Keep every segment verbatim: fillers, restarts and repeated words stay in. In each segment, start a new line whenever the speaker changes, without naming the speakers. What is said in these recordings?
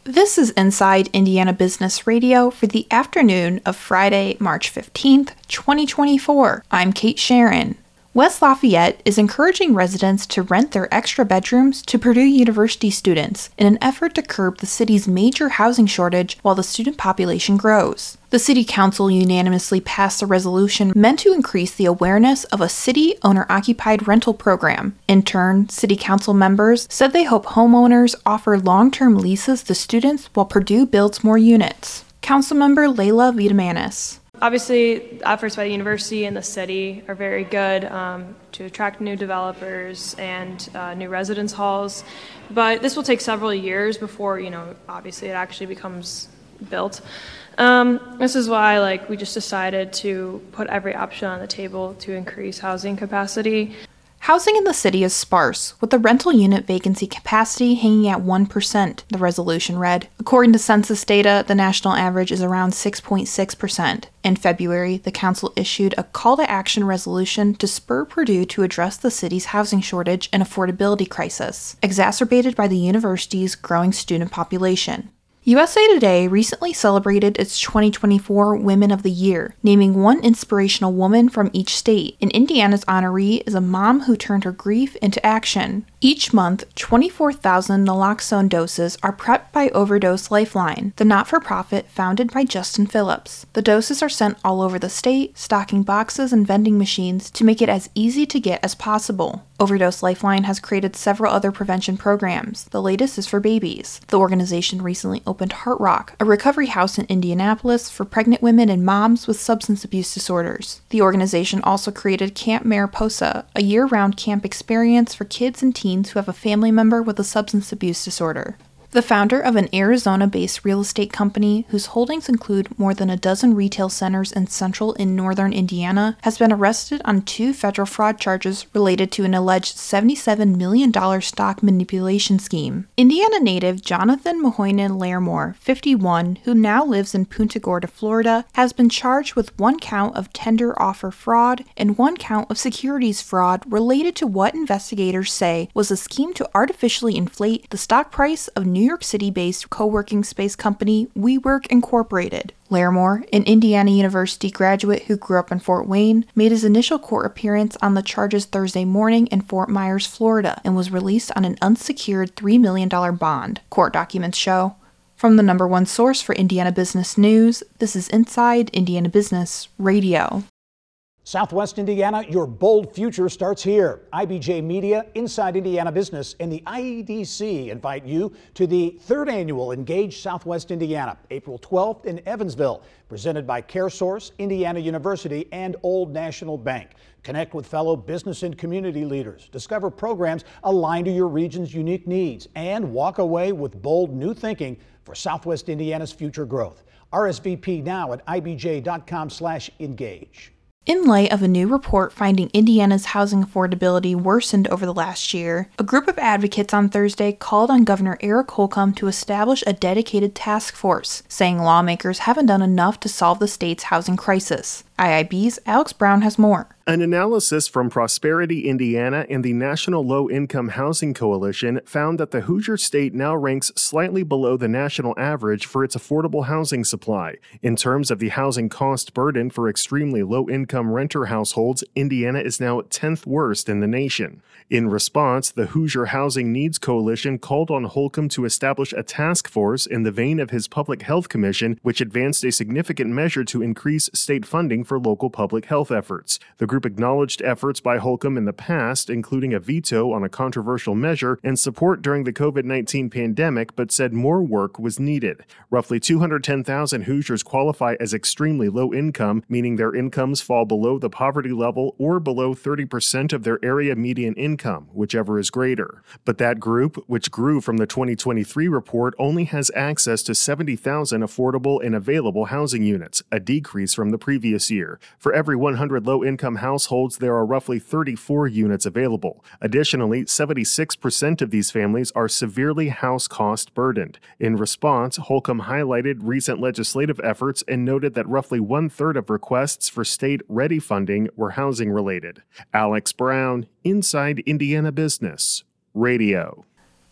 This is Inside Indiana Business Radio for the afternoon of Friday, March fifteenth, twenty twenty-four. I'm Kate Sharon. West Lafayette is encouraging residents to rent their extra bedrooms to Purdue University students in an effort to curb the city's major housing shortage while the student population grows. The City Council unanimously passed a resolution meant to increase the awareness of a city owner-occupied rental program. In turn, City Council members said they hope homeowners offer long-term leases to students while Purdue builds more units. Councilmember Layla Vitamanis.
Obviously, efforts by the university and the city are very good um, to attract new developers and uh, new residence halls, but this will take several years before, you know, obviously it actually becomes built. Um, this is why, like, we just decided to put every option on the table to increase housing capacity.
Housing in the city is sparse, with the rental unit vacancy capacity hanging at one percent, the resolution read. According to census data, the national average is around six point six percent. In February, the council issued a call to action resolution to spur Purdue to address the city's housing shortage and affordability crisis, exacerbated by the university's growing student population. U S A Today recently celebrated its twenty twenty-four Women of the Year, naming one inspirational woman from each state. And Indiana's honoree is a mom who turned her grief into action. Each month, twenty-four thousand naloxone doses are prepped by Overdose Lifeline, the not-for-profit founded by Justin Phillips. The doses are sent all over the state, stocking boxes and vending machines to make it as easy to get as possible. Overdose Lifeline has created several other prevention programs. The latest is for babies. The organization recently opened Heart Rock, a recovery house in Indianapolis for pregnant women and moms with substance abuse disorders. The organization also created Camp Mariposa, a year-round camp experience for kids and teens who have a family member with a substance abuse disorder. The founder of an Arizona-based real estate company whose holdings include more than a dozen retail centers in central and northern Indiana has been arrested on two federal fraud charges related to an alleged seventy-seven million dollars stock manipulation scheme. Indiana native Jonathan Mahoynan Larimore, fifty-one, who now lives in Punta Gorda, Florida, has been charged with one count of tender offer fraud and one count of securities fraud related to what investigators say was a scheme to artificially inflate the stock price of New New York City-based co-working space company WeWork Incorporated. Larimore, an Indiana University graduate who grew up in Fort Wayne, made his initial court appearance on the charges Thursday morning in Fort Myers, Florida, and was released on an unsecured three million dollars bond, court documents show. From the number one source for Indiana business news, this is Inside Indiana Business Radio.
Southwest Indiana, your bold future starts here. I B J Media, Inside Indiana Business, and the I E D C invite you to the third annual Engage Southwest Indiana, April twelfth in Evansville, presented by CareSource, Indiana University, and Old National Bank. Connect with fellow business and community leaders, discover programs aligned to your region's unique needs, and walk away with bold new thinking for Southwest Indiana's future growth. R S V P now at I B J dot com slash engage.
In light of a new report finding Indiana's housing affordability worsened over the last year, a group of advocates on Thursday called on Governor Eric Holcomb to establish a dedicated task force, saying lawmakers haven't done enough to solve the state's housing crisis. I I B's Alex Brown has more.
An analysis from Prosperity Indiana and the National Low Income Housing Coalition found that the Hoosier State now ranks slightly below the national average for its affordable housing supply. In terms of the housing cost burden for extremely low-income renter households, Indiana is now tenth worst in the nation. In response, the Hoosier Housing Needs Coalition called on Holcomb to establish a task force in the vein of his Public Health Commission, which advanced a significant measure to increase state funding for local public health efforts. The group acknowledged efforts by Holcomb in the past, including a veto on a controversial measure and support during the covid nineteen pandemic, but said more work was needed. Roughly two hundred ten thousand Hoosiers qualify as extremely low income, meaning their incomes fall below the poverty level or below thirty percent of their area median income, whichever is greater. But that group, which grew from the twenty twenty-three report, only has access to seventy thousand affordable and available housing units, a decrease from the previous year. For every one hundred low-income households, there are roughly thirty-four units available. Additionally, seventy-six percent of these families are severely house cost burdened. In response, Holcomb highlighted recent legislative efforts and noted that roughly one-third of requests for state-ready funding were housing-related. Alex Brown, Inside Indiana Business Radio.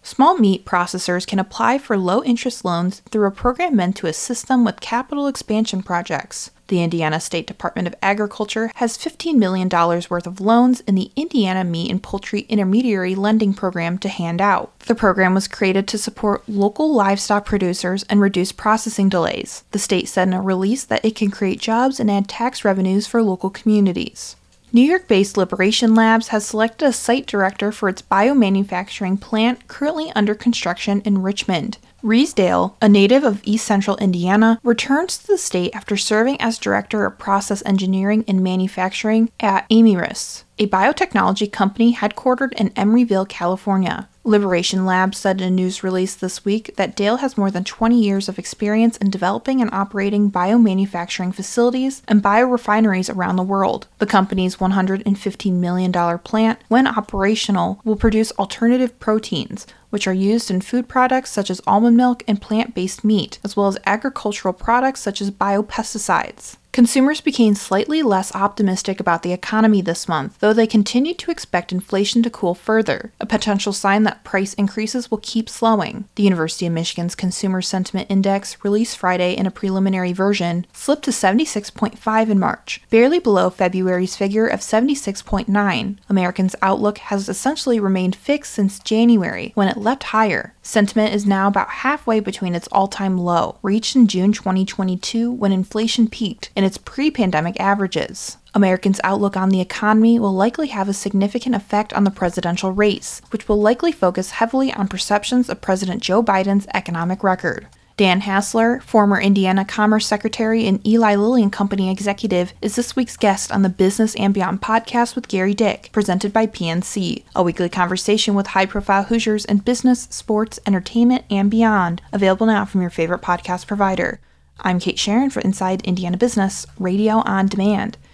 Small meat processors can apply for low-interest loans through a program meant to assist them with capital expansion projects. The Indiana State Department of Agriculture has fifteen million dollars worth of loans in the Indiana Meat and Poultry Intermediary Lending Program to hand out. The program was created to support local livestock producers and reduce processing delays. The state said in a release that it can create jobs and add tax revenues for local communities. New York-based Liberation Labs has selected a site director for its biomanufacturing plant currently under construction in Richmond. Reese Dale, a native of East Central Indiana, returns to the state after serving as director of process engineering and manufacturing at Amyris, a biotechnology company headquartered in Emeryville, California. Liberation Labs said in a news release this week that Dale has more than twenty years of experience in developing and operating biomanufacturing facilities and biorefineries around the world. The company's one hundred fifteen million dollars plant, when operational, will produce alternative proteins, which are used in food products such as almond milk and plant-based meat, as well as agricultural products such as biopesticides. Consumers became slightly less optimistic about the economy this month, though they continued to expect inflation to cool further, a potential sign that price increases will keep slowing. The University of Michigan's Consumer Sentiment Index, released Friday in a preliminary version, slipped to seventy-six point five in March, barely below February's figure of seventy-six point nine. Americans' outlook has essentially remained fixed since January, when it leapt higher. Sentiment is now about halfway between its all-time low, reached in June twenty twenty-two when inflation peaked, and its pre-pandemic averages. Americans' outlook on the economy will likely have a significant effect on the presidential race, which will likely focus heavily on perceptions of President Joe Biden's economic record. Dan Hassler, former Indiana Commerce Secretary and Eli Lilly and Company executive, is this week's guest on the Business and Beyond podcast with Gary Dick, presented by P N C, a weekly conversation with high-profile Hoosiers in business, sports, entertainment, and beyond, available now from your favorite podcast provider. I'm Kate Sharon for Inside Indiana Business, radio on demand.